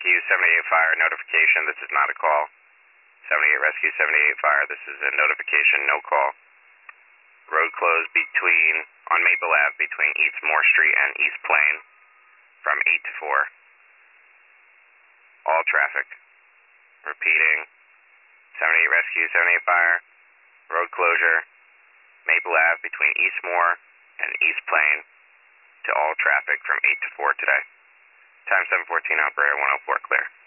Rescue 78 Fire notification. This is not a call. 78 Rescue 78 Fire. This is a notification, no call. Road closed on Maple Ave between East Moore Street and East Plain from 8 to 4. All traffic. Repeating. 78 Rescue 78 Fire. Road closure. Maple Ave between East Moore and East Plain to all traffic from 8 to 4 today. Time 7:14, operator 104, clear.